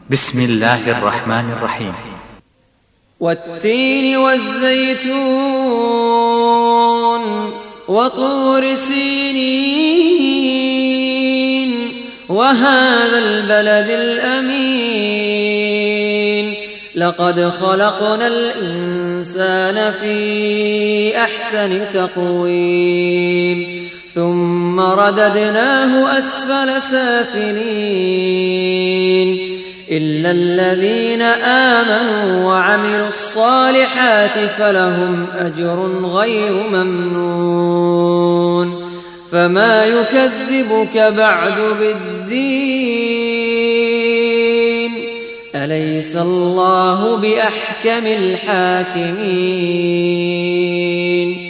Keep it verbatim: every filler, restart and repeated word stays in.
بسم الله الرحمن الرحيم. والتين والزيتون وطور سينين وهذا البلد الأمين لقد خلقنا الإنسان في أحسن تقويم ثم رددناه أسفل سافلين إلا الذين آمنوا وعملوا الصالحات فلهم أجر غير ممنون فما يكذبك بعد بالدين أليس الله بأحكم الحاكمين.